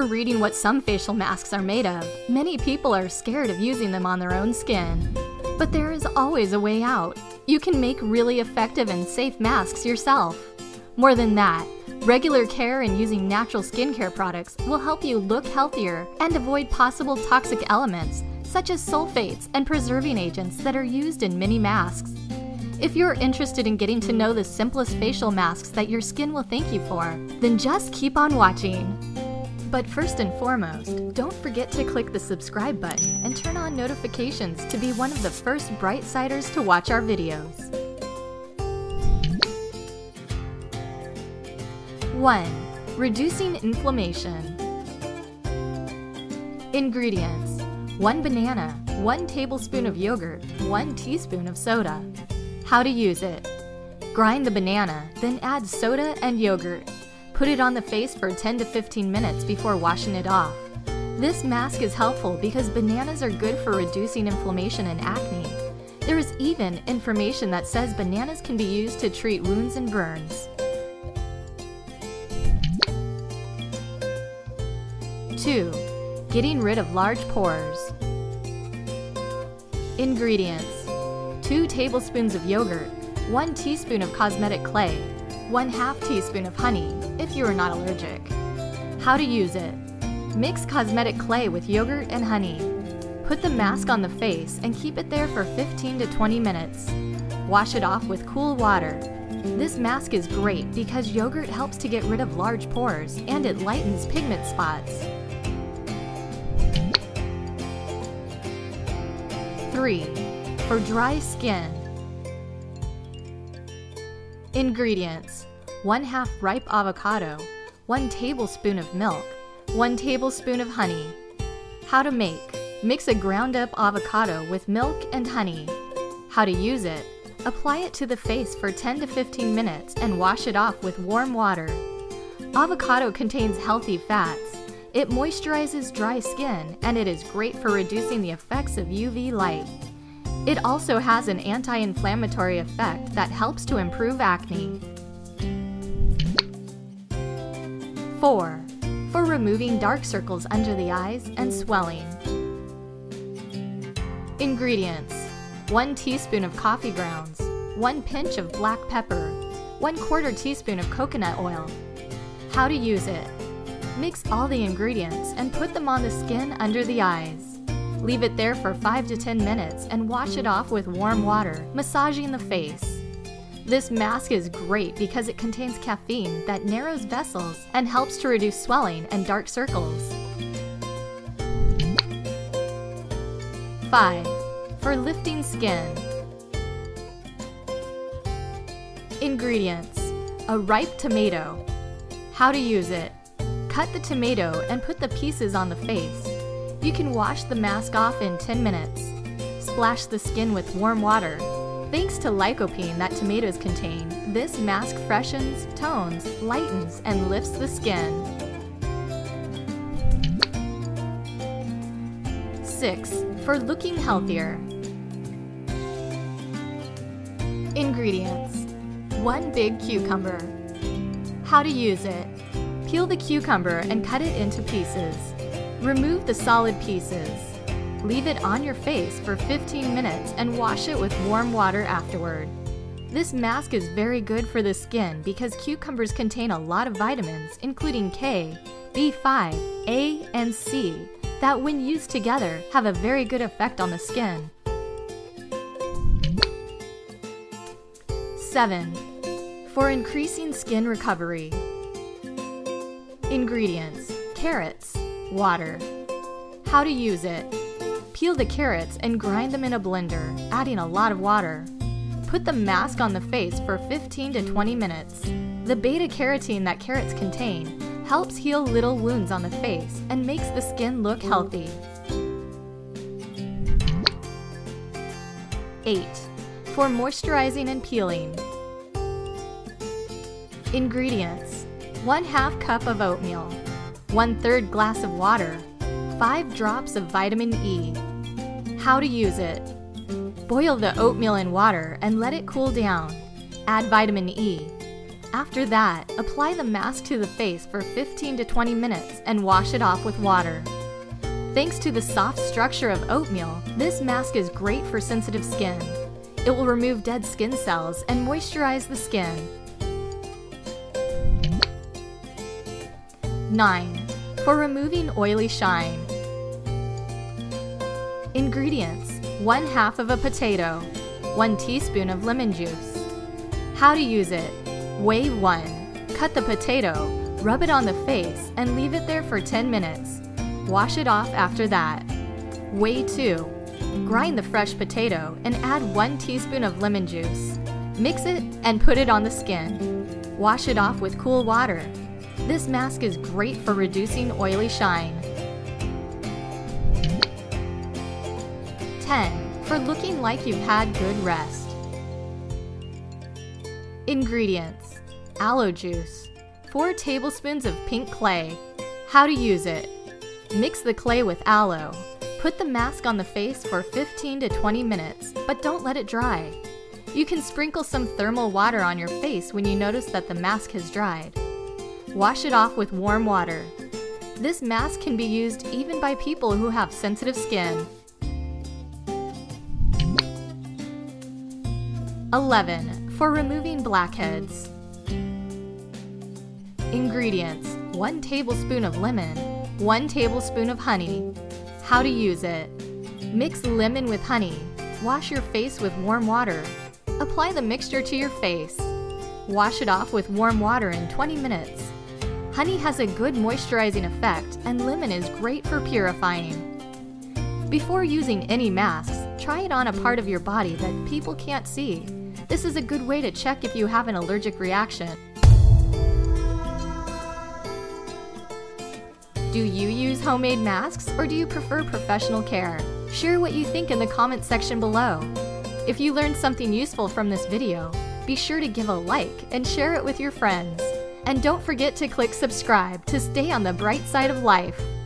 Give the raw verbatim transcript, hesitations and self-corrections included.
After reading what some facial masks are made of, many people are scared of using them on their own skin. But there is always a way out. You can make really effective and safe masks yourself. More than that, regular care and using natural skincare products will help you look healthier and avoid possible toxic elements such as sulfates and preserving agents that are used in many masks. If you're interested in getting to know the simplest facial masks that your skin will thank you for, then just keep on watching. But first and foremost, don't forget to click the subscribe button and turn on notifications to be one of the first Brightsiders to watch our videos. one. Reducing inflammation. Ingredients: one banana, one tablespoon of yogurt, one teaspoon of soda. How to use it: grind the banana, then add soda and yogurt. Put it on the face for ten to fifteen minutes before washing it off. This mask is helpful because bananas are good for reducing inflammation and acne. There is even information that says bananas can be used to treat wounds and burns. two. Getting rid of large pores. Ingredients: two tablespoons of yogurt, one teaspoon of cosmetic clay, one half teaspoon of honey, if you are not allergic. How to use it: mix cosmetic clay with yogurt and honey. Put the mask on the face and keep it there for fifteen to twenty minutes. Wash it off with cool water. This mask is great because yogurt helps to get rid of large pores and it lightens pigment spots. three. For dry skin. Ingredients: one half ripe avocado, one tablespoon of milk, one tablespoon of honey. How to make: mix a ground up avocado with milk and honey. How to use it: apply it to the face for ten to fifteen minutes and wash it off with warm water. Avocado contains healthy fats. It moisturizes dry skin and it is great for reducing the effects of U V light. It also has an anti-inflammatory effect that helps to improve acne. four. For removing dark circles under the eyes and swelling. Ingredients: one teaspoon of coffee grounds, one pinch of black pepper, one quarter teaspoon of coconut oil. How to use it: mix all the ingredients and put them on the skin under the eyes. Leave it there for five to ten minutes and wash it off with warm water, massaging the face. This mask is great because it contains caffeine that narrows vessels and helps to reduce swelling and dark circles. five. For lifting skin. Ingredients: a ripe tomato. How to use it: cut the tomato and put the pieces on the face. You can wash the mask off in ten minutes. Splash the skin with warm water. Thanks to lycopene that tomatoes contain, this mask freshens, tones, lightens, and lifts the skin. six. For looking healthier. Ingredients: one big cucumber. How to use it: peel the cucumber and cut it into pieces. Remove the solid pieces. Leave it on your face for fifteen minutes and wash it with warm water afterward. This mask is very good for the skin because cucumbers contain a lot of vitamins, including K, B five, A, and C, that when used together have a very good effect on the skin. seven. For increasing skin recovery. Ingredients: carrots, water. How to use it: peel the carrots and grind them in a blender, adding a lot of water. Put the mask on the face for fifteen to twenty minutes. The beta-carotene that carrots contain helps heal little wounds on the face and makes the skin look healthy. eight. For moisturizing and peeling. Ingredients: one half cup of oatmeal, one third glass of water, five drops of vitamin E. How to use it: boil the oatmeal in water and let it cool down. Add vitamin E. After that, apply the mask to the face for fifteen to twenty minutes and wash it off with water. Thanks to the soft structure of oatmeal, this mask is great for sensitive skin. It will remove dead skin cells and moisturize the skin. nine. For removing oily shine. Ingredients: one half of a potato, one teaspoon of lemon juice. How to use it. Way one. Cut the potato, rub it on the face, and leave it there for ten minutes. Wash it off after that. Way two. Grind the fresh potato and add one teaspoon of lemon juice. Mix it and put it on the skin. Wash it off with cool water. This mask is great for reducing oily shine. ten. For looking like you've had good rest. Ingredients: aloe juice, four tablespoons of pink clay. How to use it. Mix the clay with aloe. Put the mask on the face for fifteen to twenty minutes, but don't let it dry. You can sprinkle some thermal water on your face when you notice that the mask has dried. Wash it off with warm water. This mask can be used even by people who have sensitive skin. eleven. For removing blackheads. Ingredients: one tablespoon of lemon, one tablespoon of honey. How to use it. Mix lemon with honey. Wash your face with warm water. Apply the mixture to your face. Wash it off with warm water in twenty minutes. Honey has a good moisturizing effect, and lemon is great for purifying. Before using any masks, try it on a part of your body that people can't see. This is a good way to check if you have an allergic reaction. Do you use homemade masks, or do you prefer professional care? Share what you think in the comment section below. If you learned something useful from this video, be sure to give a like and share it with your friends. And don't forget to click subscribe to stay on the bright side of life.